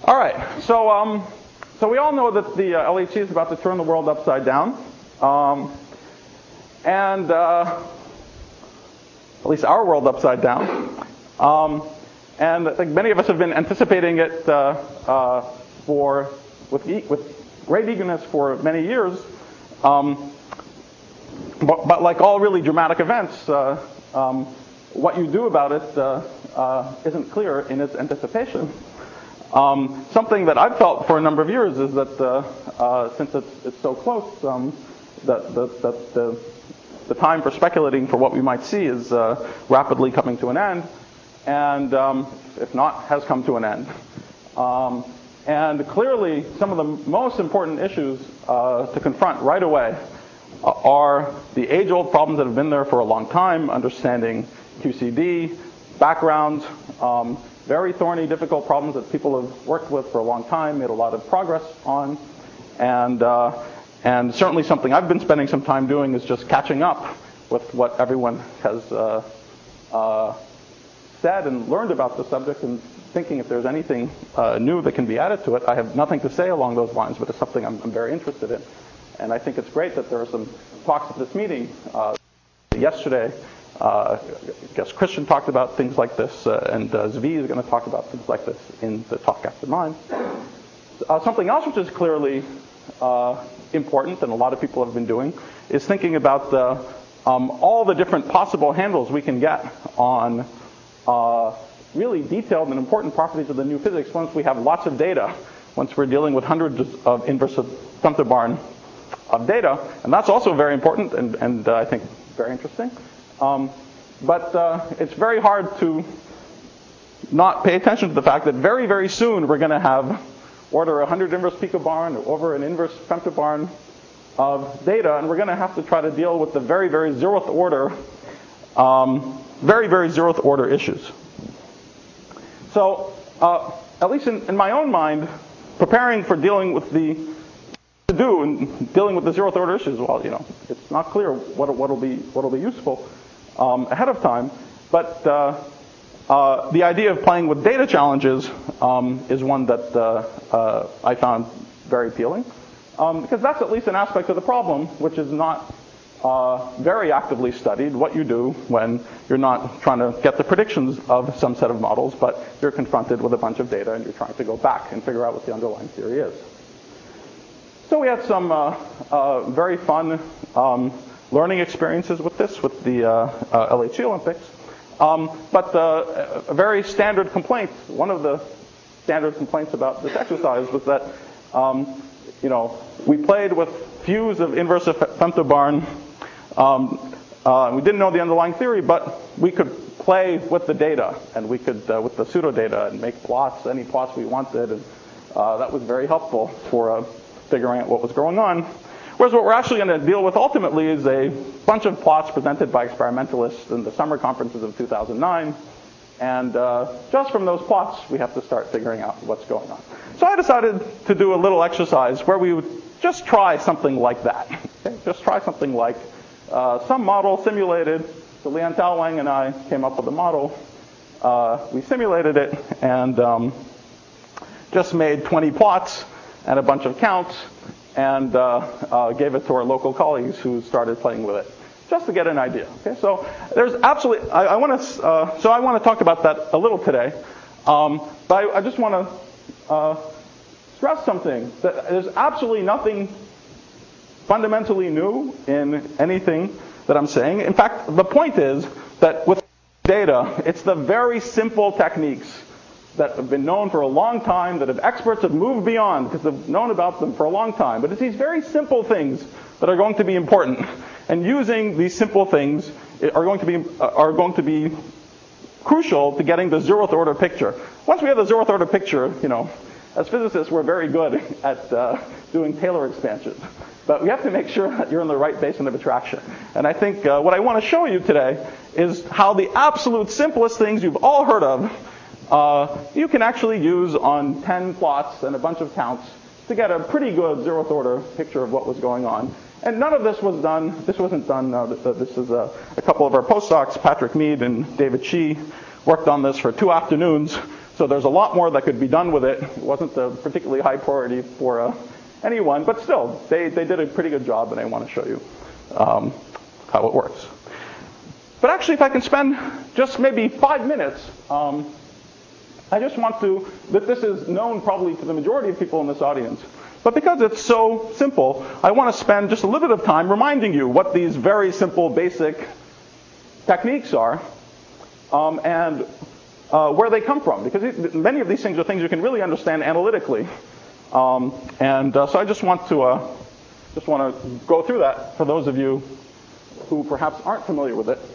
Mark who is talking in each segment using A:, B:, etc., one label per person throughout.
A: All right, so we all know that the LHC is about to turn the world upside down, and at least our world upside down. And I think many of us have been anticipating it with great eagerness for many years. But like all really dramatic events, what you do about it isn't clear in its anticipation. Something that I've felt for a number of years is that since it's so close, that the time for speculating for what we might see is rapidly coming to an end, and if not, has come to an end. And clearly, some of the most important issues to confront right away are the age-old problems that have been there for a long time, understanding QCD, backgrounds, very thorny, difficult problems that people have worked with for a long time, made a lot of progress on, and certainly something I've been spending some time doing is just catching up with what everyone has said and learned about the subject, and thinking if there's anything new that can be added to it. I have nothing to say along those lines, but it's something I'm very interested in. And I think it's great that there are some talks at this meeting. Yesterday, I guess Christian talked about things like this, and Zvi is going to talk about things like this in the talk after mine. Something else which is clearly important, and a lot of people have been doing, is thinking about all the different possible handles we can get on really detailed and important properties of the new physics once we have lots of data, once we're dealing with hundreds of inverse femtobarn of data. And that's also very important and I think very interesting. But it's very hard to not pay attention to the fact that very, very soon we're going to have order 100 inverse picobarn or over an inverse femtobarn of data, and we're going to have to try to deal with the very, very zeroth order, very, very zeroth order issues. So, at least in my own mind, preparing for dealing with the zeroth order issues, well, it's not clear what'll be useful ahead of time, but the idea of playing with data challenges is one that I found very appealing, because that's at least an aspect of the problem which is not very actively studied, what you do when you're not trying to get the predictions of some set of models, but you're confronted with a bunch of data and you're trying to go back and figure out what the underlying theory is. So we had some very fun learning experiences with this, with the LHC Olympics. But a very standard complaint, one of the standard complaints about this exercise was that, we played with fuse of inverse femtobarn. We didn't know the underlying theory, but we could play with the data, and we could, with the pseudo data, and make plots, any plots we wanted, and that was very helpful for figuring out what was going on. Whereas what we're actually going to deal with ultimately is a bunch of plots presented by experimentalists in the summer conferences of 2009. And just from those plots, we have to start figuring out what's going on. So I decided to do a little exercise where we would just try something like that. Okay? Just try something like some model simulated. So Lian Taowang and I came up with a model. We simulated it and just made 20 plots and a bunch of counts, and gave it to our local colleagues who started playing with it, just to get an idea. Okay, so there's absolutely. I want to talk about that a little today, but I just want to stress something, that there's absolutely nothing fundamentally new in anything that I'm saying. In fact, the point is that with data, it's the very simple techniques that have been known for a long time, that experts have moved beyond because they've known about them for a long time. But it's these very simple things that are going to be important. And using these simple things are going to be crucial to getting the zeroth order picture. Once we have the zeroth order picture, as physicists, we're very good at doing Taylor expansions. But we have to make sure that you're in the right basin of attraction. And I think what I want to show you today is how the absolute simplest things you've all heard of you can actually use on 10 plots and a bunch of counts to get a pretty good zeroth order picture of what was going on. And none of this was done. This wasn't done. This is a couple of our postdocs, Patrick Mead and David Shi, worked on this for 2 afternoons So there's a lot more that could be done with it. It wasn't a particularly high priority for anyone, but still, they did a pretty good job, and I want to show you how it works. But actually, if I can spend just maybe 5 minutes, I just want to, that this is known probably to the majority of people in this audience, but because it's so simple, I want to spend just a little bit of time reminding you what these very simple, basic techniques are, and where they come from, because many of these things are things you can really understand analytically. So I just want to go through that for those of you who perhaps aren't familiar with it.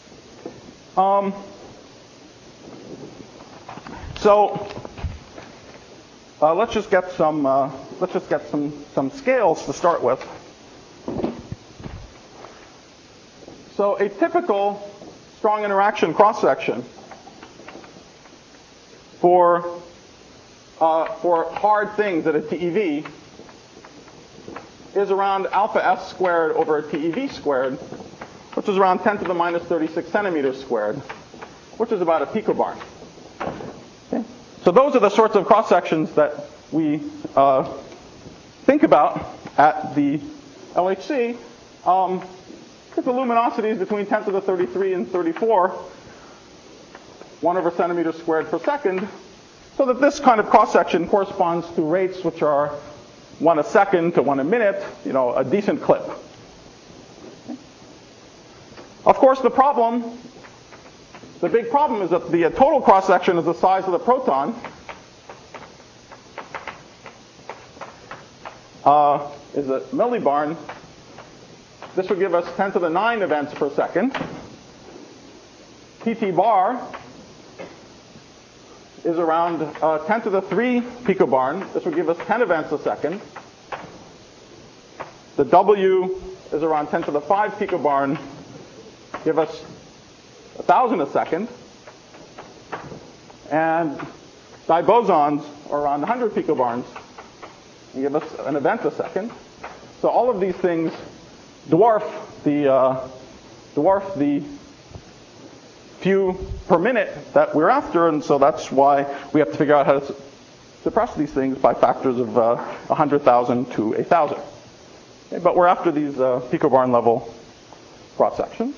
A: So let's just get some scales to start with. So a typical strong interaction cross-section for hard things at a TeV is around alpha s squared over a TeV squared, which is around 10 to the minus 36 centimeters squared, which is about a picobarn. Okay? So those are the sorts of cross-sections that we think about at the LHC. If the luminosity is between 10 to the 33 and 34, 1 over centimeters squared per second, so that this kind of cross-section corresponds to rates which are 1 a second to 1 a minute, a decent clip. Of course, the big problem is that the total cross-section is the size of the proton. Is a millibarn. This would give us 10 to the 9 events per second. PT bar is around 10 to the 3 picobarn. This would give us 10 events a second. The W is around 10 to the 5 picobarn, give us 1,000 a second. And dibosons are around 100 picobarns and give us an event a second. So all of these things dwarf the few per minute that we're after, and so that's why we have to figure out how to suppress these things by factors of 100,000 to 1,000. Okay, but we're after these picobarn level cross sections.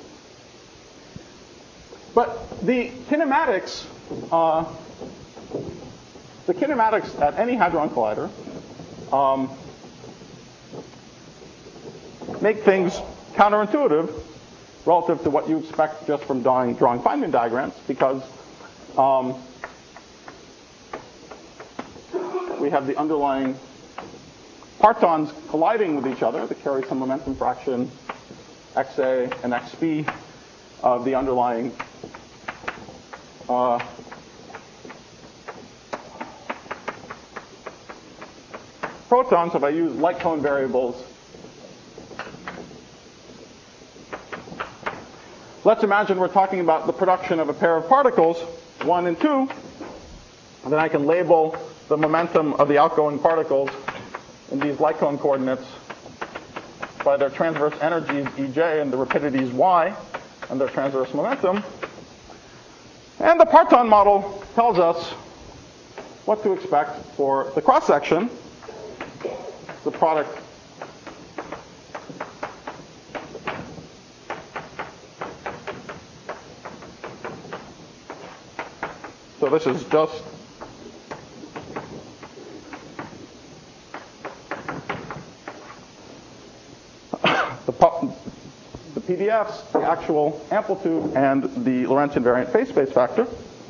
A: But the kinematics at any hadron collider make things counterintuitive relative to what you expect just from drawing Feynman diagrams, because we have the underlying partons colliding with each other that carry some momentum fraction xa and xp of the underlying protons. If I use light cone variables, let's imagine we're talking about the production of a pair of particles, 1 and 2, and then I can label the momentum of the outgoing particles in these light cone coordinates by their transverse energies Ej and the rapidities y and their transverse momentum. And the parton model tells us what to expect for the cross-section, the product so this is just the PDFs, the actual amplitude, and the Lorentz invariant phase space factor.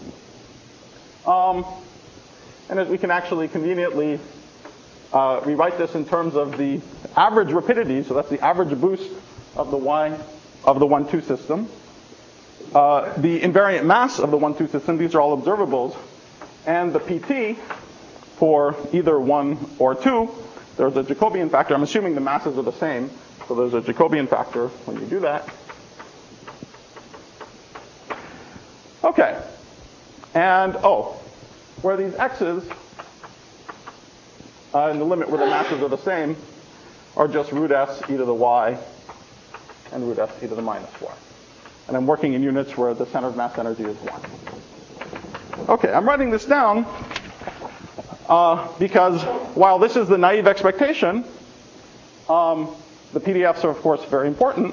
A: And as we can actually conveniently rewrite this in terms of the average rapidity, so that's the average boost of the Y of the 1-2 system. The invariant mass of the 1-2 system, these are all observables, and the PT for either 1 or 2, there's a Jacobian factor. I'm assuming the masses are the same, so there's a Jacobian factor when you do that. Okay. And, where these x's, in the limit where the masses are the same, are just root s e to the y and root s e to the minus y. And I'm working in units where the center of mass energy is 1. Okay, I'm writing this down because while this is the naive expectation, the PDFs are, of course, very important.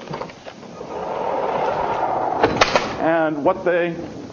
A: And what they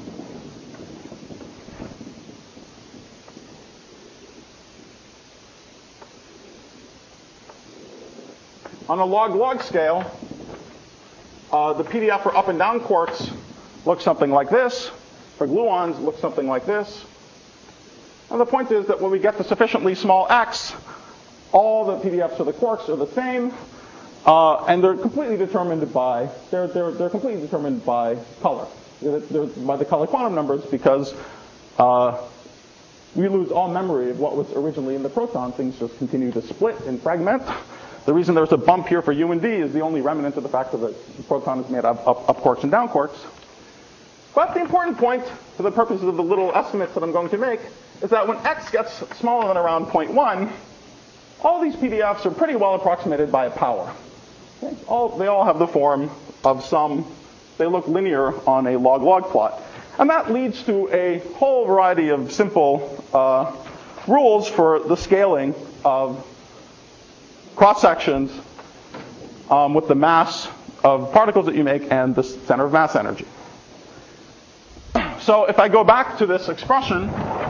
A: on a log-log scale, the PDF for up and down quarks looks something like this. For gluons, looks something like this. And the point is that when we get to sufficiently small x, all the PDFs for the quarks are the same, and they're completely determined by completely determined by color. They're by the color quantum numbers because we lose all memory of what was originally in the proton. Things just continue to split and fragment. The reason there's a bump here for U and D is the only remnant of the fact that the proton is made up quarks and down quarks. But the important point, for the purposes of the little estimates that I'm going to make, is that when x gets smaller than around 0.1, all these PDFs are pretty well approximated by a power. Okay? They all have the form of some, they look linear on a log-log plot. And that leads to a whole variety of simple rules for the scaling of cross-sections with the mass of particles that you make and the center of mass energy. So if I go back to this expression,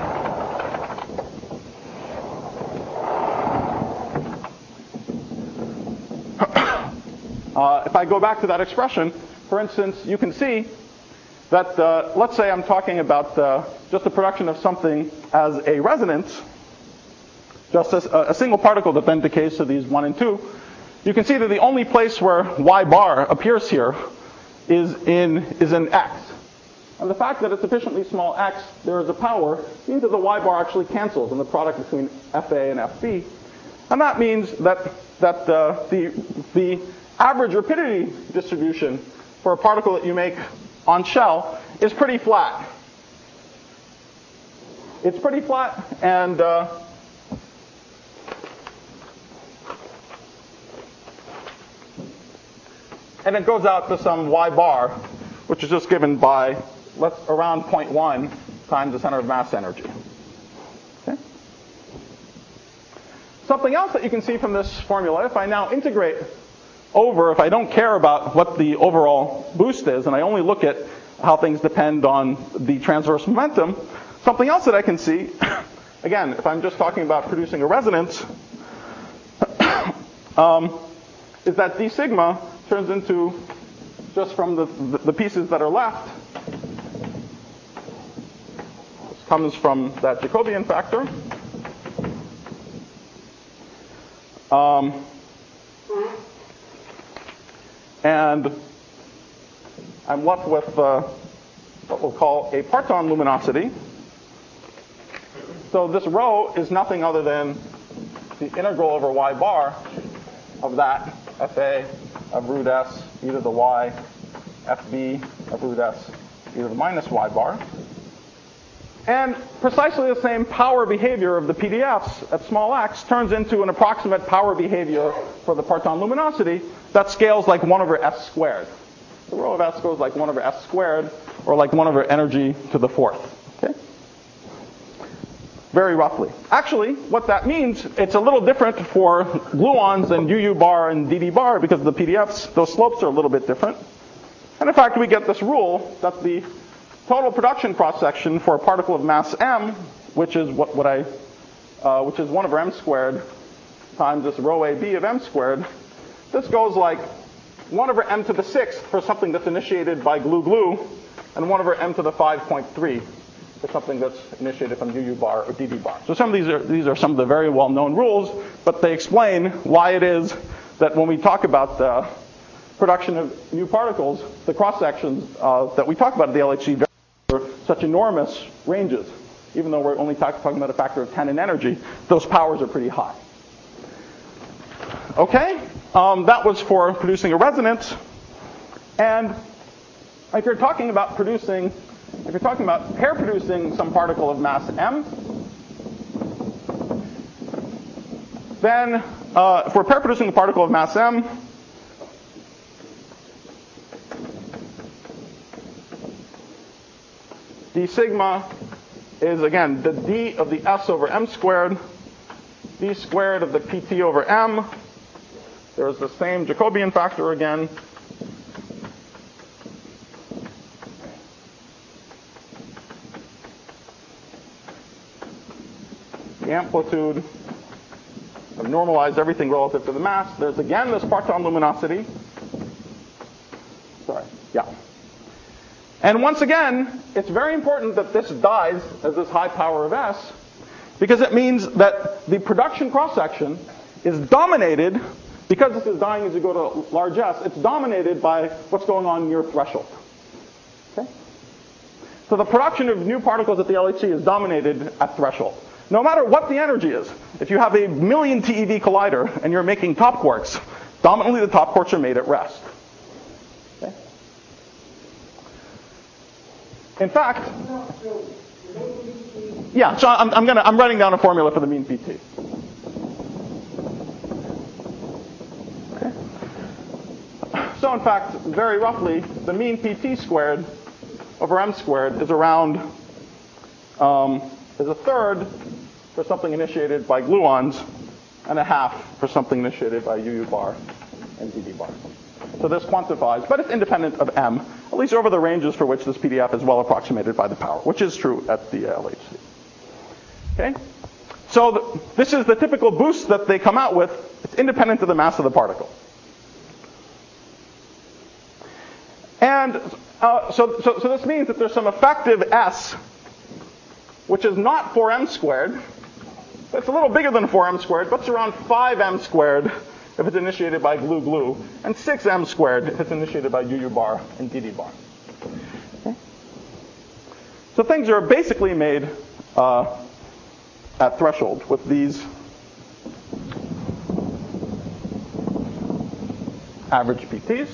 A: for instance, you can see that, let's say I'm talking about just the production of something as a resonance, just as a single particle that then decays to these 1 and 2. You can see that the only place where y bar appears here is in x. And the fact that it's sufficiently small x, there is a power, means that the y bar actually cancels in the product between FA and FB. And that means that the average rapidity distribution for a particle that you make on shell is pretty flat. It's pretty flat, and it goes out to some y bar, which is just given by around 0.1 times the center of mass energy. Okay? Something else that you can see from this formula, if I now integrate over, if I don't care about what the overall boost is, and I only look at how things depend on the transverse momentum, something else that I can see, again, if I'm just talking about producing a resonance, is that d sigma turns into, just from the pieces that are left, this comes from that Jacobian factor. And I'm left with what we'll call a parton luminosity. So this rho is nothing other than the integral over y bar of that FA of root s e to the y, FB of root s e to the minus y bar. And precisely the same power behavior of the PDFs at small x turns into an approximate power behavior for the parton luminosity that scales like 1 over s squared. The rho of s goes like 1 over s squared, or like 1 over energy to the 4th. Okay? Very roughly. Actually, what that means, it's a little different for gluons and UU bar and DD bar because the PDFs, those slopes are a little bit different. And in fact, we get this rule that the total production cross-section for a particle of mass m, which is which is 1 over m squared times this rho AB of m squared, this goes like 1 over m to the 6th for something that's initiated by glue, and 1 over m to the 5.3 for something that's initiated from UU bar or DD bar. So some of these are some of the very well-known rules, but they explain why it is that when we talk about the production of new particles, the cross-sections that we talk about at the LHC vary over such enormous ranges. Even though we're only talking about a factor of 10 in energy, those powers are pretty high. Okay, that was for producing a resonance. And if you're talking about pair producing some particle of mass m, then if we're pair producing a particle of mass m, d sigma is, again, the d of the s over m squared, d squared of the pt over m. There's the same Jacobian factor again. The amplitude, I've normalized everything relative to the mass. There's again this parton luminosity. Sorry, yeah. And once again, it's very important that this dies as this high power of S, because it means that the production cross-section is dominated, because this is dying as you go to large S, it's dominated by what's going on near threshold. Okay? So the production of new particles at the LHC is dominated at threshold. No matter what the energy is, if you have a million TeV collider and you're making top quarks, dominantly the top quarks are made at rest. Okay? In fact, yeah, so I'm writing down a formula for the mean PT. Okay? So in fact, very roughly, the mean PT squared over m squared is around, is a third for something initiated by gluons, and a half for something initiated by UU bar and DD bar. So this quantifies, but it's independent of m, at least over the ranges for which this PDF is well approximated by the power, which is true at the LHC. Okay? So this is the typical boost that they come out with. It's independent of the mass of the particle. And so this means that there's some effective S, which is not 4m squared. It's a little bigger than 4m squared, but it's around 5m squared if it's initiated by glue, and 6m squared if it's initiated by UU bar and DD bar. Okay? So things are basically made at threshold with these average PTs.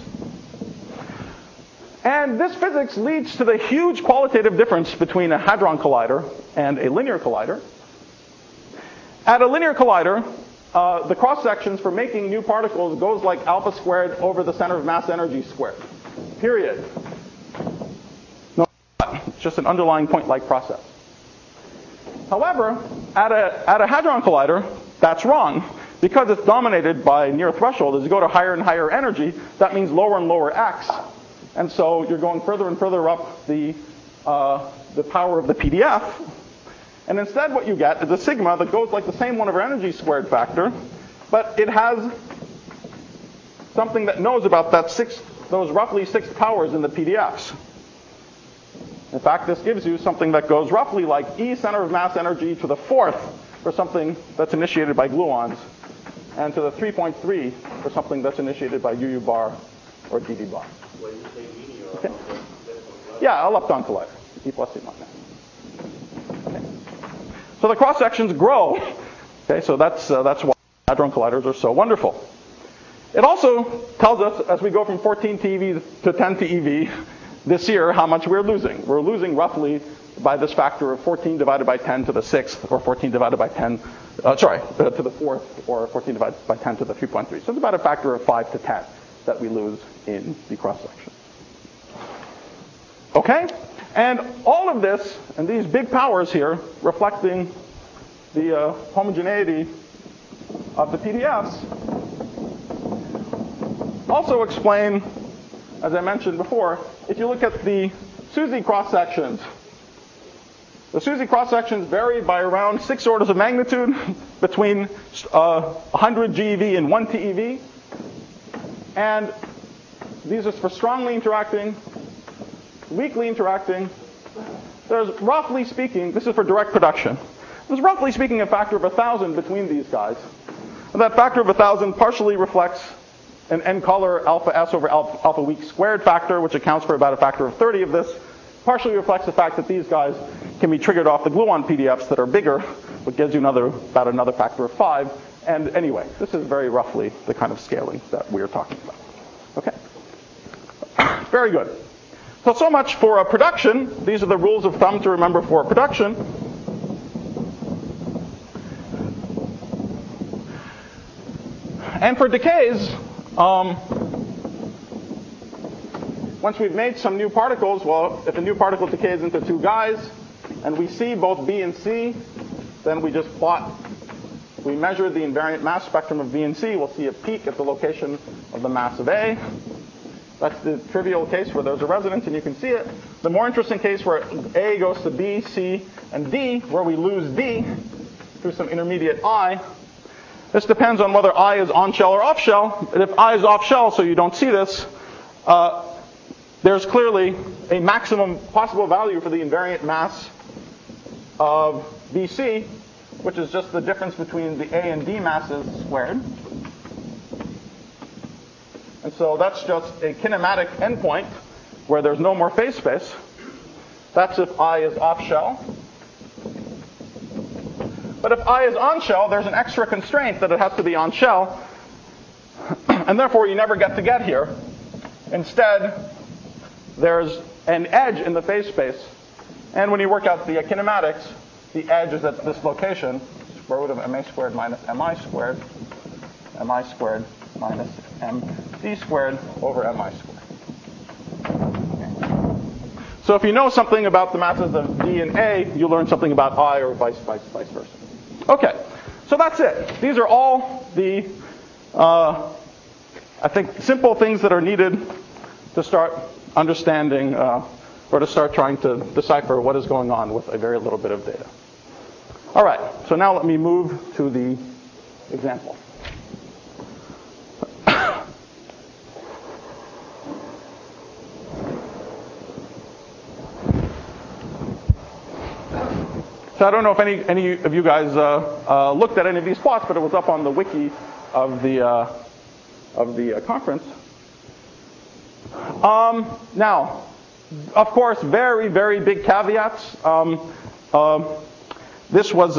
A: And this physics leads to the huge qualitative difference between a hadron collider and a linear collider. At a linear collider, the cross-sections for making new particles goes like alpha squared over the center of mass energy squared. Period. No, it's just an underlying point-like process. However, at a hadron collider, that's wrong. Because it's dominated by near threshold, as you go to higher and higher energy, that means lower and lower x. And so you're going further and further up the power of the PDF. And instead what you get is a sigma that goes like the same 1 over energy squared factor, but it has something that knows about those roughly 6 powers in the PDFs. In fact, this gives you something that goes roughly like E center of mass energy to the 4th for something that's initiated by gluons, and to the 3.3 for something that's initiated by UU bar or DD bar.
B: When you say mini or
A: okay. Yeah, a lepton collider, E plus E minus. Okay. So the cross sections grow. Okay, so that's why hadron colliders are so wonderful. It also tells us, as we go from 14 TeV to 10 TeV this year, how much we're losing. We're losing roughly by this factor of 14 divided by 10 to the 6th, or 14 divided by 10, to the 4th, or 14 divided by 10 to the 3.3. So it's about a factor of 5 to 10 that we lose in the cross-section. Okay? And all of this, and these big powers here, reflecting the homogeneity of the PDFs, also explain, as I mentioned before, if you look at the SUSY cross-sections, the SUSY cross-sections vary by around 6 orders of magnitude between 100 GeV and 1 TeV. And these are for strongly interacting, weakly interacting. There's roughly speaking, this is for direct production, there's roughly speaking a factor of 1,000 between these guys. And that factor of 1,000 partially reflects an n-color alpha s over alpha weak squared factor, which accounts for about a factor of 30 of this. Partially reflects the fact that these guys can be triggered off the gluon PDFs that are bigger, which gives you about another factor of 5. And anyway, this is very roughly the kind of scaling that we're talking about. Okay. Very good. So much for production. These are the rules of thumb to remember for production. And for decays, once we've made some new particles, well, if a new particle decays into 2 guys, and we see both B and C, then we just plot. We measure the invariant mass spectrum of B and C. We'll see a peak at the location of the mass of A. That's the trivial case where there's a resonance and you can see it. The more interesting case where A goes to B, C, and D, where we lose D through some intermediate I. This depends on whether I is on shell or off shell. And if I is off shell, so you don't see this, there's clearly a maximum possible value for the invariant mass of BC, which is just the difference between the A and D masses squared. And so that's just a kinematic endpoint where there's no more phase space. That's if I is off shell. But if I is on shell, there's an extra constraint that it has to be on shell. And therefore, you never get here. Instead, there's an edge in the phase space. And when you work out the kinematics, the edge is at this location, square root of ma squared minus mi squared minus mc squared over mi squared. So if you know something about the masses of D and A, you learn something about I or vice versa. Okay, so that's it. These are all the, I think, simple things that are needed to start understanding or to start trying to decipher what is going on with a very little bit of data. All right, so now let me move to the example. So I don't know if any of you guys looked at any of these plots, but it was up on the wiki of the conference. Now, of course, very, very big caveats. This was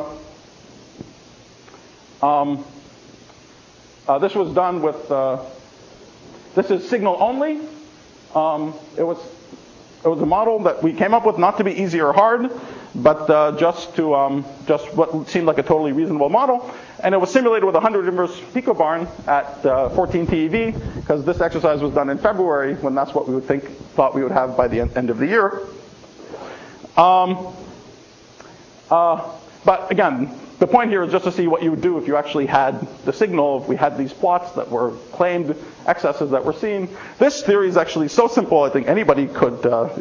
A: done with. This is signal only. It was a model that we came up with not to be easy or hard, but just what seemed like a totally reasonable model. And it was simulated with 100 inverse picobarn at 14 TeV, because this exercise was done in February, when that's what we thought we would have by the end of the year. But again, the point here is just to see what you would do if you actually had the signal, if we had these plots that were claimed excesses that were seen. This theory is actually so simple, I think anybody could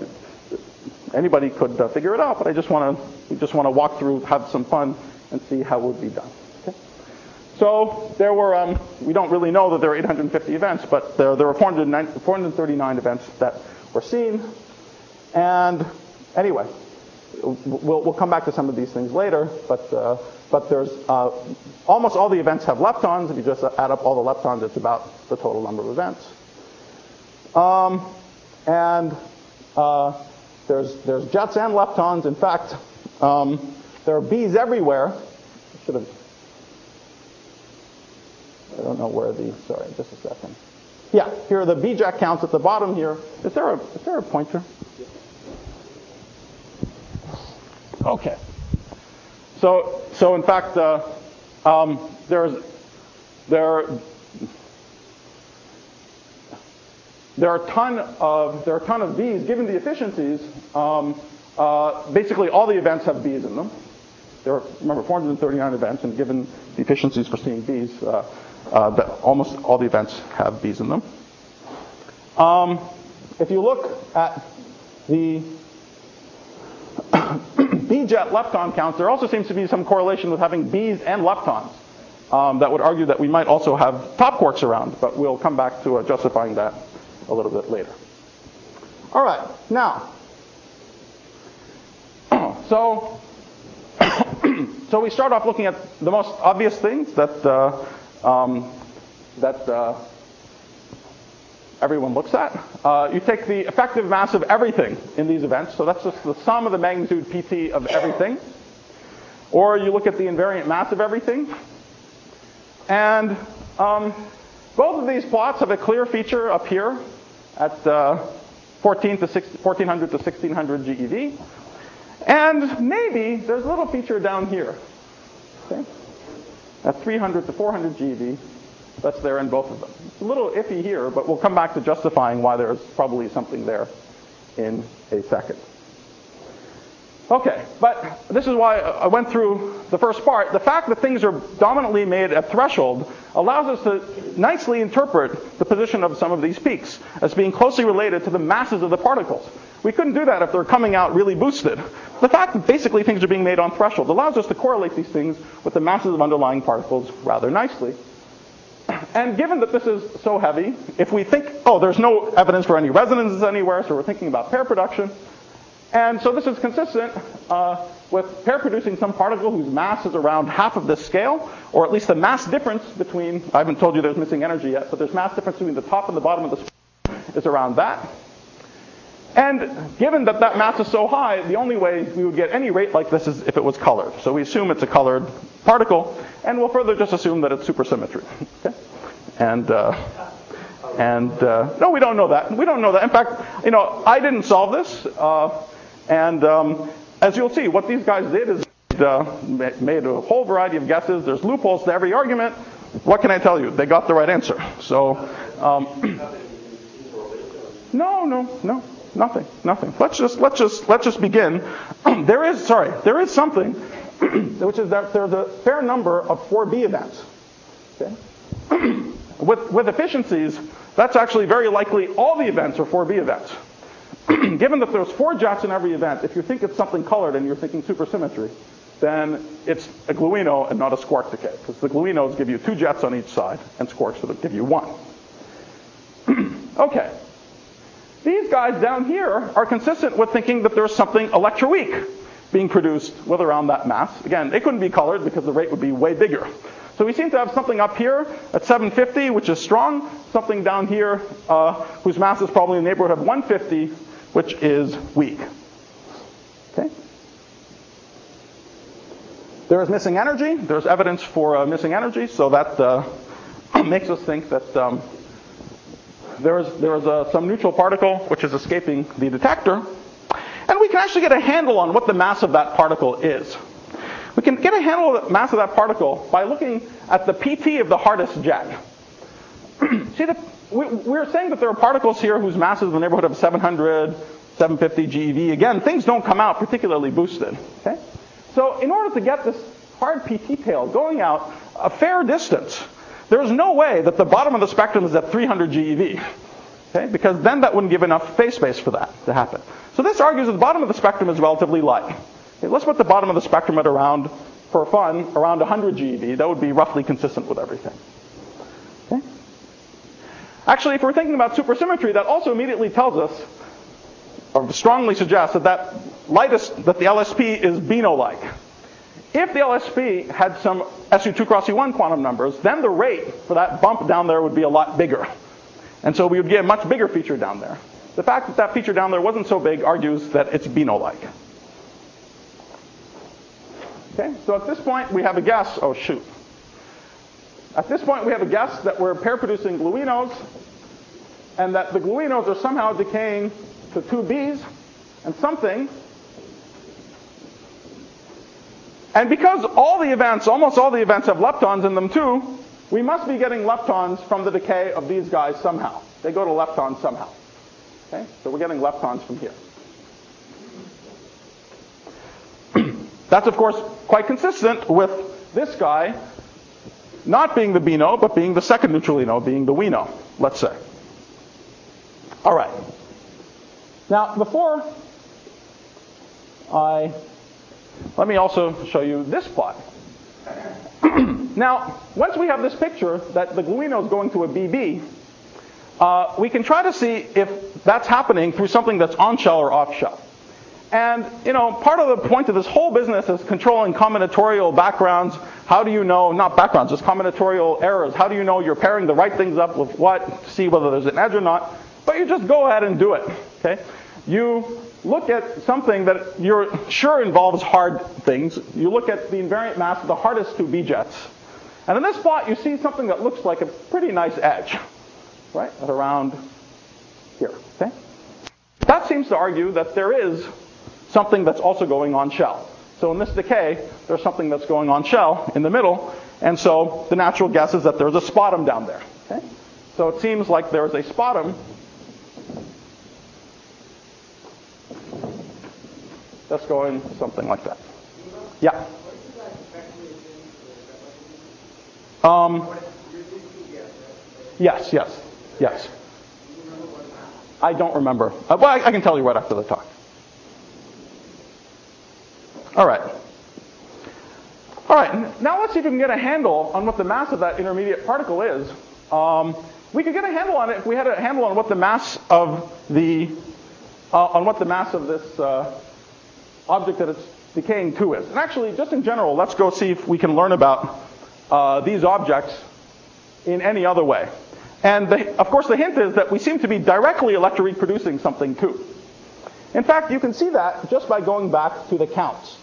A: figure it out, but we just want to walk through, have some fun, and see how it would be done. Okay? So there were, we don't really know that there were 850 events, but there were 439 events that were seen. And anyway, we'll come back to some of these things later, but there's almost all the events have leptons. If you just add up all the leptons, it's about the total number of events. There's jets and leptons. In fact, there are bees everywhere. I don't know where sorry, just a second. Yeah, here are the bee jet counts at the bottom here. Is there a pointer? Okay. So in fact, there are a ton of bees. Given the efficiencies, basically all the events have bees in them. There are, remember, 439 events, and given the efficiencies for seeing bees, almost all the events have bees in them. If you look at the bee-jet lepton counts, there also seems to be some correlation with having bees and leptons. That would argue that we might also have top quarks around, but we'll come back to justifying that a little bit later. All right, now, so we start off looking at the most obvious things that everyone looks at. You take the effective mass of everything in these events, so that's just the sum of the magnitude PT of everything. Or you look at the invariant mass of everything. And both of these plots have a clear feature up here at 1400 to 1600 GeV. And maybe there's a little feature down here, okay, at 300 to 400 GeV. That's there in both of them. It's a little iffy here, but we'll come back to justifying why there's probably something there in a second. Okay, but this is why I went through the first part. The fact that things are dominantly made at threshold allows us to nicely interpret the position of some of these peaks as being closely related to the masses of the particles. We couldn't do that if they're coming out really boosted. The fact that basically things are being made on threshold allows us to correlate these things with the masses of underlying particles rather nicely. And given that this is so heavy, if we think, oh, there's no evidence for any resonances anywhere, so we're thinking about pair production. And so this is consistent with pair producing some particle whose mass is around half of this scale, or at least the mass difference between, I haven't told you there's missing energy yet, but there's mass difference between the top and the bottom of the spectrum is around that. And given that that mass is so high, the only way we would get any rate like this is if it was colored. So we assume it's a colored particle, and we'll further just assume that it's supersymmetry. Okay? No, we don't know that. We don't know that. In fact, I didn't solve this. As you'll see, what these guys did is made a whole variety of guesses. There's loopholes to every argument. What can I tell you? They got the right answer. So, no, nothing. Let's just begin. There is something, which is that there's a fair number of 4B events. Okay? With efficiencies, that's actually very likely all the events are 4B events. Given that there's 4 jets in every event, if you think it's something colored and you're thinking supersymmetry, then it's a gluino and not a squark decay, because the gluinos give you 2 jets on each side, and squarks will give you 1. Okay. These guys down here are consistent with thinking that there's something electroweak being produced with around that mass. Again, they couldn't be colored because the rate would be way bigger. So we seem to have something up here at 750, which is strong, something down here whose mass is probably in the neighborhood of 150, which is weak. Okay? There is missing energy. There's evidence for missing energy, so that makes us think that there is some neutral particle which is escaping the detector, and we can actually get a handle on what the mass of that particle is. We can get a handle on the mass of that particle by looking at the PT of the hardest jet. See, we're saying that there are particles here whose mass is in the neighborhood of 700, 750 GeV. Again, things don't come out particularly boosted. Okay? So in order to get this hard PT tail going out a fair distance, there's no way that the bottom of the spectrum is at 300 GeV. Okay? Because then that wouldn't give enough phase space for that to happen. So this argues that the bottom of the spectrum is relatively light. Okay, let's put the bottom of the spectrum at around, for fun, around 100 GeV. That would be roughly consistent with everything. Okay? Actually, if we're thinking about supersymmetry, that also immediately tells us, or strongly suggests, that the LSP is Beano-like. If the LSP had some SU2 cross E1 quantum numbers, then the rate for that bump down there would be a lot bigger. And so we would get a much bigger feature down there. The fact that that feature down there wasn't so big argues that it's Beano-like. Okay, so at this point we have a guess. Oh, shoot. At this point we have a guess that we're pair-producing gluinos, and that the gluinos are somehow decaying to 2Bs and something. And because almost all the events have leptons in them too, we must be getting leptons from the decay of these guys somehow. They go to leptons somehow. Okay, so we're getting leptons from here. That's, of course, quite consistent with this guy not being the Beano, but being the second neutralino, being the Wino, let's say. All right. Now, let me also show you this plot. Now, once we have this picture that the gluino is going to a BB, we can try to see if that's happening through something that's on shell or off shell. And, part of the point of this whole business is controlling combinatorial backgrounds. How do you know, not backgrounds, just combinatorial errors. How do you know you're pairing the right things up with what, to see whether there's an edge or not? But you just go ahead and do it, okay? You look at something that you're sure involves hard things. You look at the invariant mass of the hardest 2 B-jets. And in this plot, you see something that looks like a pretty nice edge, right, at around here, okay? That seems to argue that there is something that's also going on shell. So in this decay, there's something that's going on shell in the middle, and so the natural guess is that there's a spotum down there. Okay? So it seems like there's a spotum that's going something like that. Yeah. Yes. I don't remember. Well, I can tell you right after the talk. All right. Now let's see if we can get a handle on what the mass of that intermediate particle is. We could get a handle on it if we had a handle on what the mass of this object that it's decaying to is. And actually, just in general, let's go see if we can learn about these objects in any other way. And of course, the hint is that we seem to be directly electroreproducing something too. In fact, you can see that just by going back to the counts.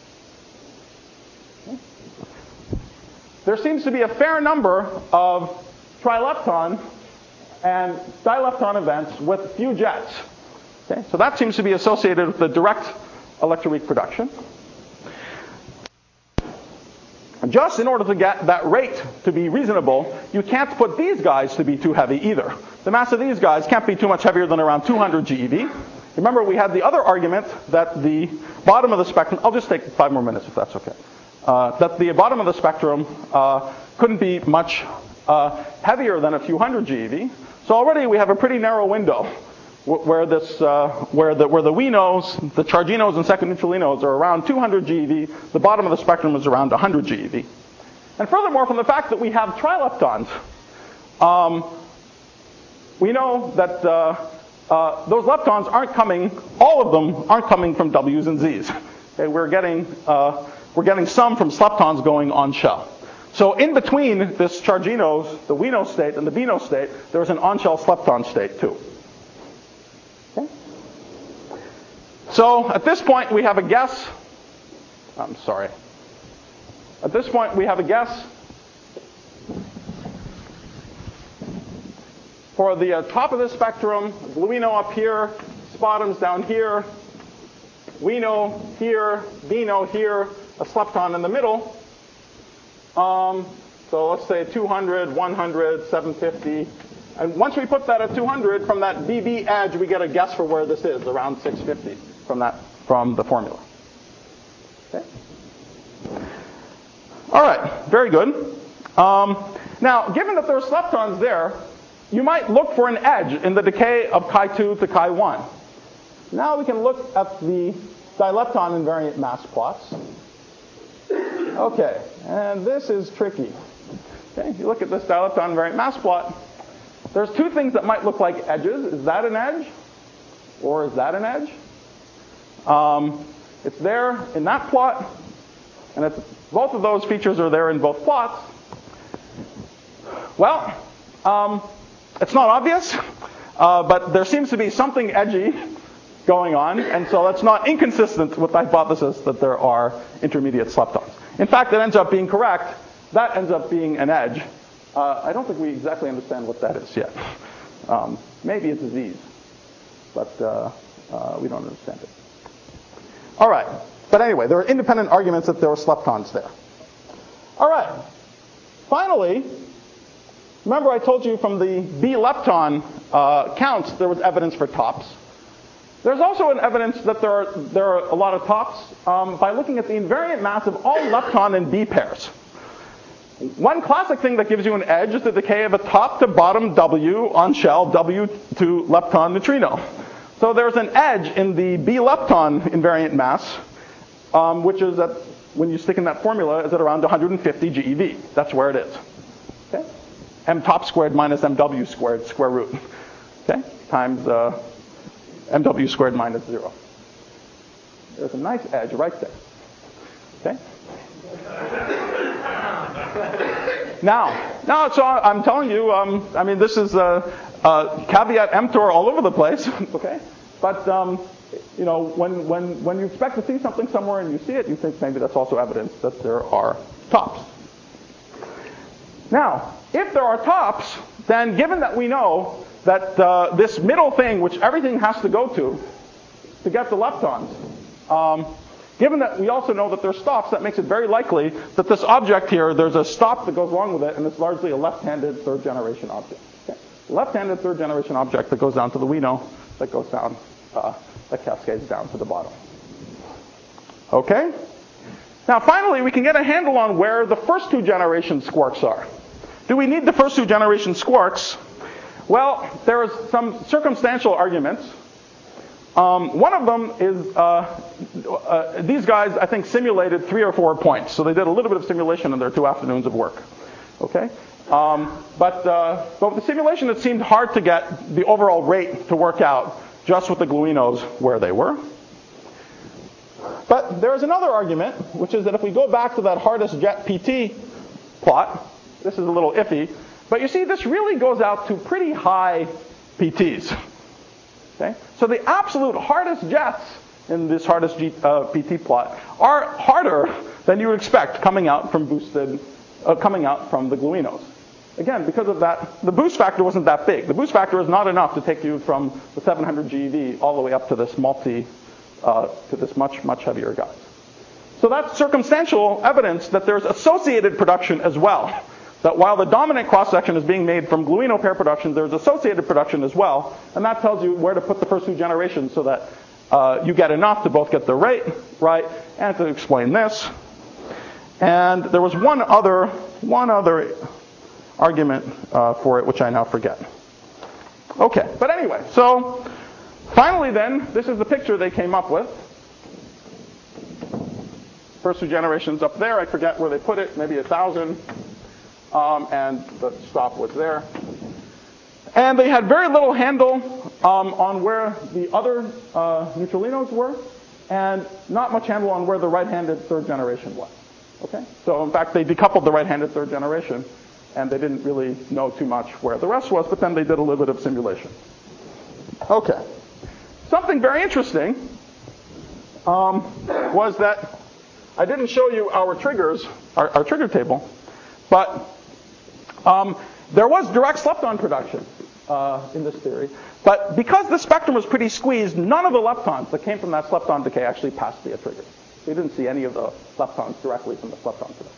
A: There seems to be a fair number of trilepton and dilepton events with few jets. Okay? So that seems to be associated with the direct electroweak production. Just in order to get that rate to be reasonable, you can't put these guys to be too heavy either. The mass of these guys can't be too much heavier than around 200 GeV. Remember, we had the other argument that the bottom of the spectrum, I'll just take 5 more minutes if that's okay, that the bottom of the spectrum couldn't be much heavier than a few hundred GeV. So already we have a pretty narrow window where the WINOs, the charginos and second neutralinos are around 200 GeV. The bottom of the spectrum is around 100 GeV. And furthermore, from the fact that we have trileptons, we know that those leptons aren't coming, all of them aren't coming from W's and Z's. Okay, we're getting some from sleptons going on shell. So in between this charginos, the WINO state, and the BINO state, there's an on-shell slepton state too. Okay? So at this point we have a guess. At this point we have a guess for the top of the spectrum, WINO up here, bottoms down here, WINO here, BINO here, a slepton in the middle. So let's say 200, 100, 750. And once we put that at 200, from that BB edge, we get a guess for where this is, around 650 from the formula. Okay? All right, very good. Now, given that there are sleptons there, you might look for an edge in the decay of chi2 to chi1. Now we can look at the dilepton invariant mass plots. Okay, and this is tricky. Okay, if you look at this dilepton invariant mass plot, there's two things that might look like edges. Is that an edge? Or is that an edge? It's there in that plot, and both of those features are there in both plots. Well, it's not obvious, but there seems to be something edgy going on, and so that's not inconsistent with the hypothesis that there are intermediate sleptons. In fact, it ends up being correct. That ends up being an edge. I don't think we exactly understand what that is yet. Maybe it's Z's, but we don't understand it. All right. But anyway, there are independent arguments that there are sleptons there. All right. Finally, remember I told you from the B lepton counts there was evidence for tops. There's also an evidence that there are a lot of tops by looking at the invariant mass of all lepton and B pairs. One classic thing that gives you an edge is the decay of a top to bottom W on shell W to lepton neutrino. So there's an edge in the B lepton invariant mass, which is that when you stick in that formula is at around 150 GeV. That's where it is. Okay? M top squared minus MW squared square root. Okay? Times MW squared minus 0. There's a nice edge right there. Okay? Now, so I'm telling you, I mean, this is caveat emptor all over the place. Okay? But, you know, when you expect to see something somewhere and you see it, you think maybe that's also evidence that there are tops. Now, if there are tops, then given that we know that this middle thing, which everything has to go to get the leptons, given that we also know that there's stops, that makes it very likely that this object here, there's a stop that goes along with it, and it's largely a left-handed third-generation object. Okay? Left-handed third-generation object that goes down to the WINO, that goes down, that cascades down to the bottom. Okay? Now finally, we can get a handle on where the first 2 generation squarks are. Do we need the first 2 generation squarks? Well, there are some circumstantial arguments. One of them is these guys, I think, simulated 3 or 4 points. So they did a little bit of simulation in their 2 afternoons of work. Okay? But with the simulation, it seemed hard to get the overall rate to work out just with the gluinos where they were. But there's another argument, which is that if we go back to that hardest jet PT plot, this is a little iffy, but you see this really goes out to pretty high PTs. Okay? So the absolute hardest jets in this hardest PT plot are harder than you would expect coming out from the gluinos. Again, because of that, the boost factor wasn't that big. The boost factor is not enough to take you from the 700 GeV all the way up to this to this much, much heavier guys. So that's circumstantial evidence that there's associated production as well. That while the dominant cross-section is being made from gluino pair production, there's associated production as well. And that tells you where to put the first 2 generations so that you get enough to both get the rate right and to explain this. And there was one other argument for it, which I now forget. Okay, but anyway, so finally then, this is the picture they came up with. First 2 generations up there, I forget where they put it, maybe 1,000. And the stop was there. And they had very little handle on where the other neutralinos were, and not much handle on where the right-handed 3rd generation was. Okay? So in fact, they decoupled the right-handed 3rd generation, and they didn't really know too much where the rest was, but then they did a little bit of simulation. Okay. Something very interesting was that I didn't show you our triggers, our trigger table, but there was direct lepton production in this theory. But because the spectrum was pretty squeezed, none of the leptons that came from that lepton decay actually passed via triggers. We didn't see any of the leptons directly from the lepton production.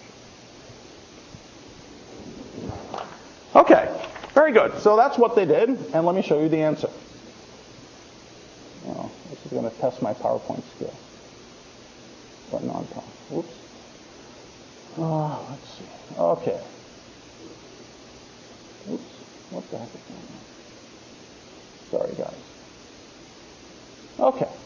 A: Okay, very good. So that's what they did, and let me show you the answer. Oh, this is going to test my PowerPoint skill. But non-PowerPoint. Oops. Let's see. Okay. Oops. What the heck is going on? Sorry, guys. Okay.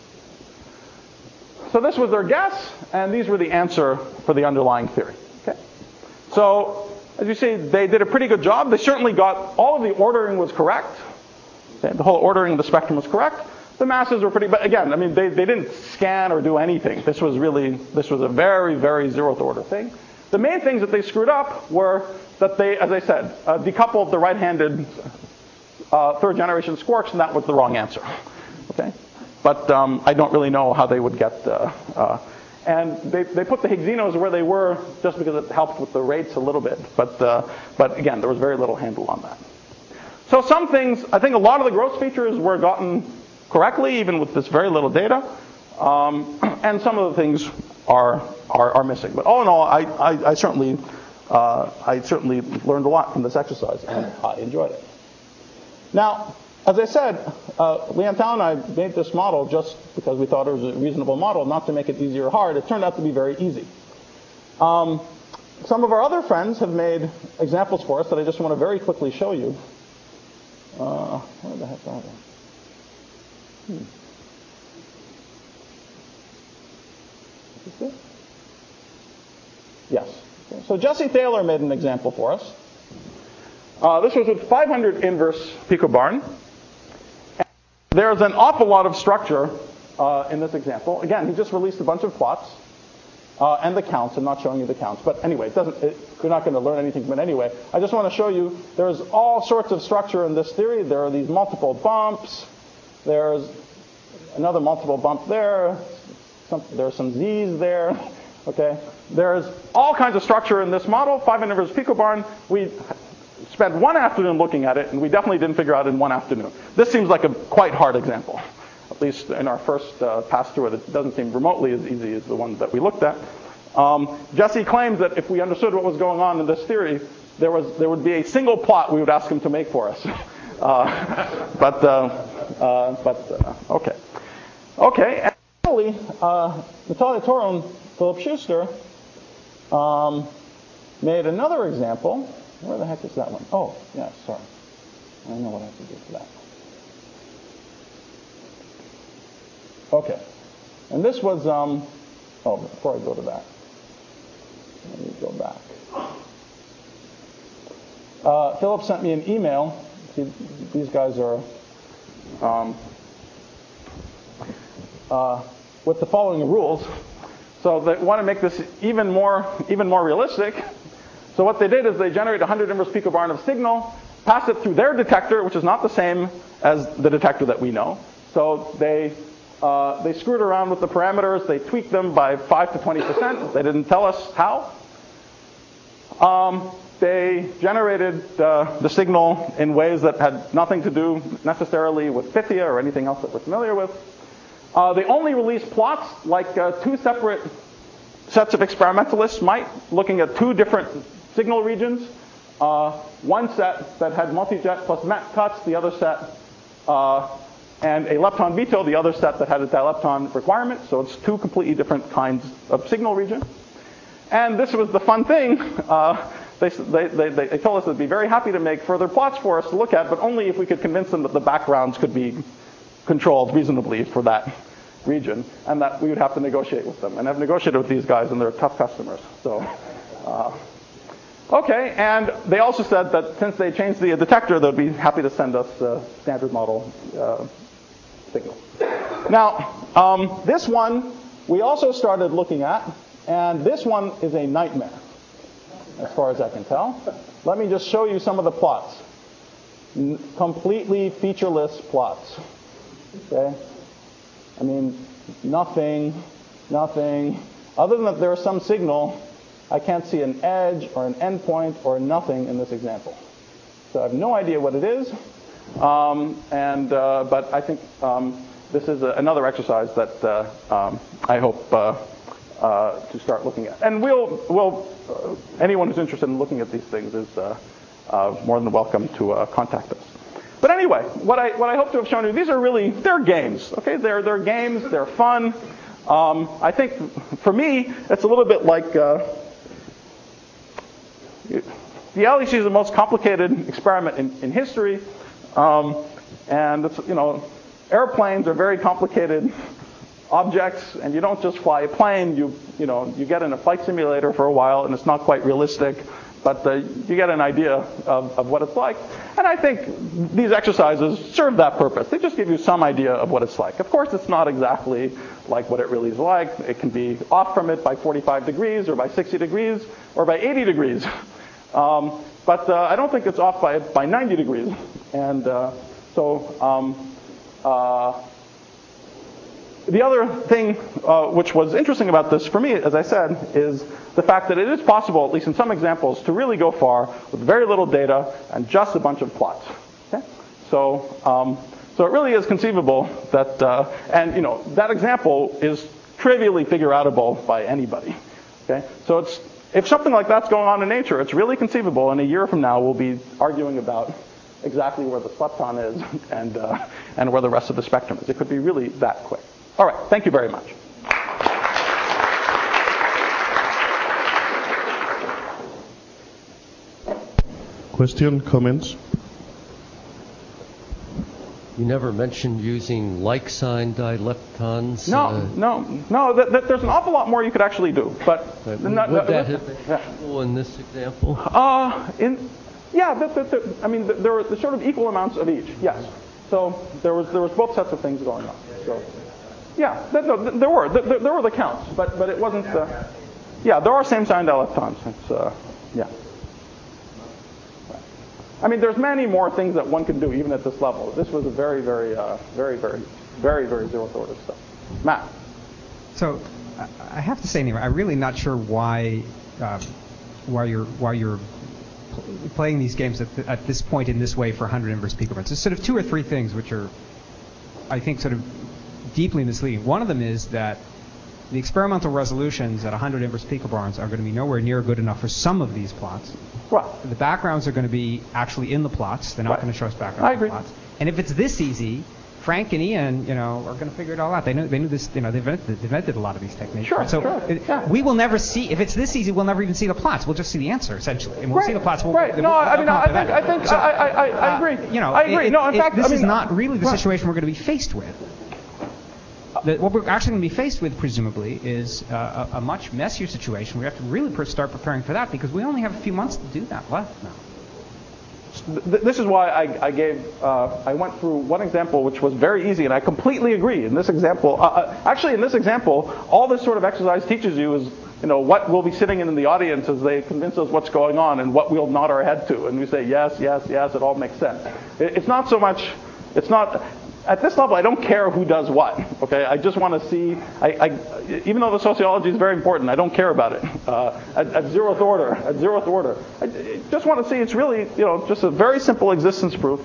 A: So this was their guess, and these were the answer for the underlying theory. Okay. So, as you see, they did a pretty good job. They certainly got all of the ordering was correct. Okay. The whole ordering of the spectrum was correct. The masses were pretty, but again, I mean, they didn't scan or do anything. This was a very, very zeroth order thing. The main things that they screwed up were that they, as I said, decoupled the right-handed 3rd generation squarks, and that was the wrong answer. Okay, but I don't really know how they would get. And they put the Higgsinos where they were just because it helped with the rates a little bit. But again, there was very little handle on that. So some things, I think a lot of the gross features were gotten correctly, even with this very little data. And some of the things are missing. But all in all, I certainly learned a lot from this exercise, and I enjoyed it. Now, as I said, Lian Tao and I made this model just because we thought it was a reasonable model, not to make it easy or hard. It turned out to be very easy. Some of our other friends have made examples for us that I just want to very quickly show you. Where the heck are they? Is this? Yes. Okay. So Jesse Thaler made an example for us. This was with 500 inverse picobarn. And there's an awful lot of structure in this example. Again, he just released a bunch of plots and the counts. I'm not showing you the counts, but anyway, you're not going to learn anything from it anyway. I just want to show you there's all sorts of structure in this theory. There are these multiple bumps. There's another multiple bump there. There's some Z's there. Okay. There's all kinds of structure in this model. 500 inverse picobarn. We spent one afternoon looking at it, and we definitely didn't figure out in one afternoon. This seems like a quite hard example. At least in our first pass through it doesn't seem remotely as easy as the one that we looked at. Jesse claims that if we understood what was going on in this theory, there would be a single plot we would ask him to make for us. Okay. Okay. And finally, Natalia Toro and Philip Schuster made another example. Where the heck is that one? Oh, yeah, sorry. I know what I have to do for that. Okay. And this was, before I go to that, let me go back. Philip sent me an email. See, these guys are with the following rules. So they want to make this even more realistic. So what they did is they generate 100 inverse picobarn of signal, pass it through their detector, which is not the same as the detector that we know. So they screwed around with the parameters. They tweaked them by 5 to 20%. They didn't tell us how. They generated the signal in ways that had nothing to do necessarily with Pythia or anything else that we're familiar with. They only released plots like two separate sets of experimentalists might, looking at two different signal regions. One set that had multi-jet plus MET cuts, the other set, and a lepton veto, the other set that had a dilepton requirement. So it's two completely different kinds of signal region. And this was the fun thing. They told us they'd be very happy to make further plots for us to look at, but only if we could convince them that the backgrounds could be controlled reasonably for that region, and that we would have to negotiate with them. And I've negotiated with these guys, and they're tough customers. So, okay, and they also said that since they changed the detector, they'd be happy to send us standard model signal. Now, this one we also started looking at, and this one is a nightmare, as far as I can tell. Let me just show you some of the plots. Completely featureless plots. Okay? I mean, nothing. Other than that there is some signal, I can't see an edge or an endpoint or nothing in this example. So I have no idea what it is. But I think this is another exercise that I hope to start looking at. And anyone who's interested in looking at these things is more than welcome to contact us. But anyway, what I hope to have shown you, they're games. Okay, they're games. They're fun. I think for me, it's a little bit like the LHC is the most complicated experiment in history, and it's, airplanes are very complicated objects, and you don't just fly a plane. You get in a flight simulator for a while, and it's not quite realistic, but you get an idea of what it's like. And I think these exercises serve that purpose. They just give you some idea of what it's like. Of course, it's not exactly like what it really is like. It can be off from it by 45 degrees, or by 60 degrees, or by 80 degrees. But I don't think it's off by 90 degrees. And the other thing which was interesting about this for me, as I said, is the fact that it is possible, at least in some examples, to really go far with very little data and just a bunch of plots. Okay? So it really is conceivable that, that example is trivially figure-outable by anybody. Okay? So if something like that's going on in nature, it's really conceivable, and a year from now we'll be arguing about exactly where the lepton is and where the rest of the spectrum is. It could be really that quick. All right, thank you very much.
B: Question, comments?
C: You never mentioned using like sign dileptons.
A: No. There's an awful lot more you could actually do, but
C: would that have been useful in this example?
A: There were sort of equal amounts of each. Yes. So there was both sets of things going on. So. Yeah, there were the counts, but it wasn't. There are same sign dileptons. It's I mean, there's many more things that one can do even at this level. This was a very zeroth order stuff. Matt.
D: So I have to say, anyway, I'm really not sure why you're playing these games at this point in this way for 100 inverse picobarns. There's sort of two or three things which are, I think, sort of deeply misleading. One of them is that the experimental resolutions at 100 inverse picobarns are going to be nowhere near good enough for some of these plots.
A: Right.
D: The backgrounds are going to be actually in the plots. They're not going to show us backgrounds
A: I agree.
D: in the plots. And if it's this easy Frank and Ian, are going to figure it all out. They knew this. They invented a lot of these techniques.
A: Sure,
D: so
A: sure. Yeah.
D: we will never see, if it's this easy, we'll never even see the plots. We'll just see the answer essentially, and we'll see the plots.
A: Right. No, I agree. I agree. No, in fact,
D: this is not really the situation we're going to be faced with. What we're actually going to be faced with, presumably, is a much messier situation. We have to really start preparing for that because we only have a few months to do that left now.
A: This is why I went through one example which was very easy, and I completely agree. In this example, all this sort of exercise teaches you is, what we'll be sitting in the audience as they convince us what's going on and what we'll nod our head to, and we say yes, yes, yes. It all makes sense. It's not so much. It's not. At this level, I don't care who does what. Okay, I just want to see. Even though the sociology is very important, I don't care about it at zeroth order. I just want to see. It's really, just a very simple existence proof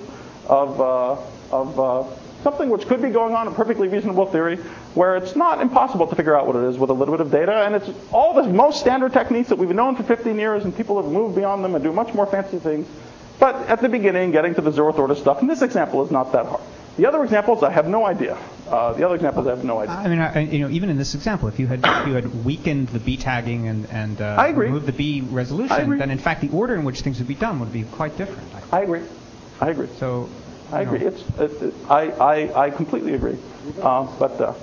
A: of something which could be going on in perfectly reasonable theory, where it's not impossible to figure out what it is with a little bit of data, and it's all the most standard techniques that we've known for 15 years, and people have moved beyond them and do much more fancy things. But at the beginning, getting to the zeroth order stuff, in this example, is not that hard. The other examples, I have no idea. I
D: mean, even in this example, if you had weakened the B tagging and
A: I agree.
D: removed the B resolution, then in fact the order in which things would be done would be quite different.
A: I agree. So I agree. I completely agree. But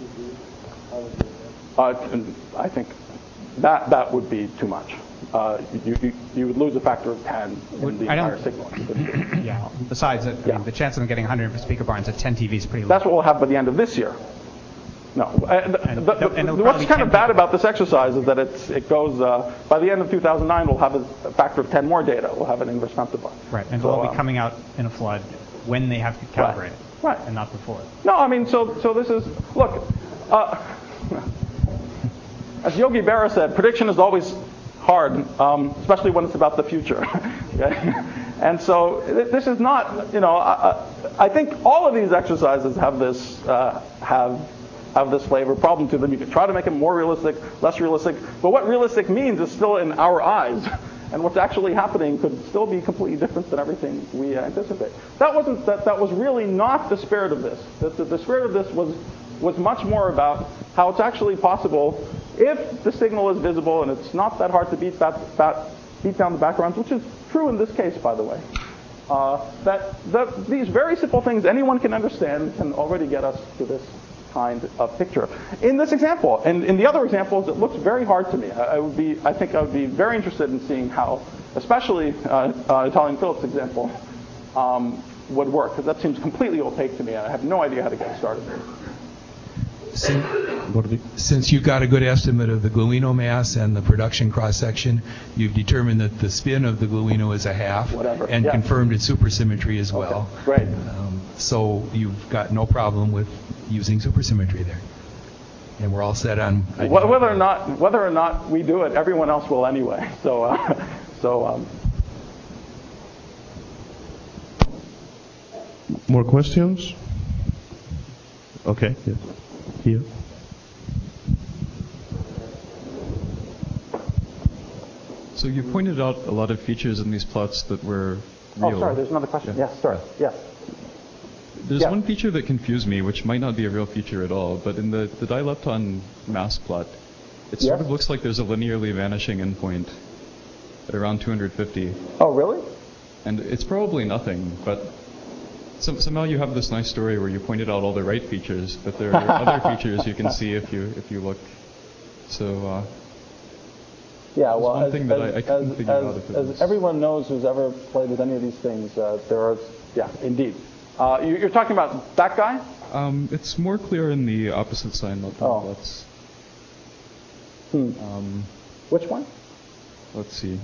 A: I think that would be too much. You would lose a factor of 10 in the entire signal.
D: Yeah. Besides, the chance of them getting 100 for speaker barns at 10 TeV is pretty low.
A: That's what we'll have by the end of this year. No. What's kind of bad about this exercise is that it goes, by the end of 2009, we'll have a factor of 10 more data. We'll have an inverse femtobarn.
D: Right, and it'll be coming out in a flood when they have to calibrate it.
A: Right.
D: And not before.
A: No, I mean, so this is, look, as Yogi Berra said, prediction is always hard, especially when it's about the future. Okay? And so this is not, I think all of these exercises have this flavor problem to them. You can try to make them more realistic, less realistic, but what realistic means is still in our eyes. And what's actually happening could still be completely different than everything we anticipate. That was really not the spirit of this. The spirit of this was much more about how it's actually possible, if the signal is visible and it's not that hard to beat down the backgrounds, which is true in this case, by the way, that these very simple things anyone can understand can already get us to this kind of picture. In this example, and in the other examples, it looks very hard to me. I think I would be very interested in seeing how, especially Italian Phillips' example, would work, because that seems completely opaque to me, and I have no idea how to get started.
E: Since you've got a good estimate of the gluino mass and the production cross-section, you've determined that the spin of the gluino is a half, and confirmed its supersymmetry as well.
A: Okay. Great.
E: So you've got no problem with using supersymmetry there. And we're all set on...
A: Whether or not we do it, everyone else will anyway.
B: More questions? Okay. Yes. Here.
F: So you pointed out a lot of features in these plots that were real.
A: Oh, sorry, there's another question. Yeah. Yes, sorry. Yes.
F: There's one feature that confused me, which might not be a real feature at all, but in the dilepton mass plot, it sort of looks like there's a linearly vanishing endpoint at around 250.
A: Oh, really?
F: And it's probably nothing, but somehow you have this nice story where you pointed out all the right features, but there are other features you can see if you look. So one thing that I couldn't figure out if it was...
A: As everyone knows who's ever played with any of these things, there are, indeed. You're talking about that guy?
F: It's more clear in the opposite sign lepton plots.
A: Which one?
F: Let's see.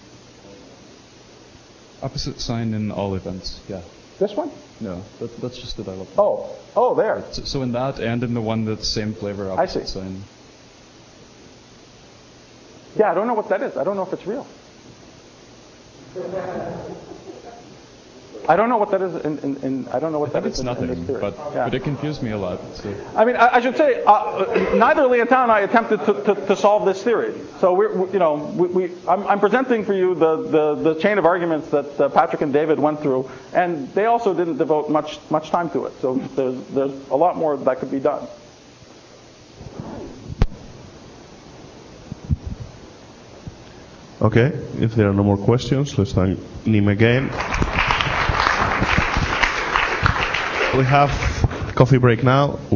F: Opposite sign in all events, yeah.
A: This one?
F: No, that's just the dilepton.
A: Oh, there.
F: So in that and in the one that's same flavor opposite sign.
A: Yeah, I don't know what that is. I don't know if it's real. I don't know what that is I don't know what
F: I
A: that
F: think
A: is
F: it's
A: in this
F: nothing,
A: theory.
F: but it confused me a lot. So.
A: I mean, I should say, neither Leontine and I attempted to solve this theory. So I'm presenting for you the chain of arguments that Patrick and David went through, and they also didn't devote much time to it. So there's a lot more that could be done.
B: Okay, if there are no more questions, let's thank Nim again. We have coffee break now.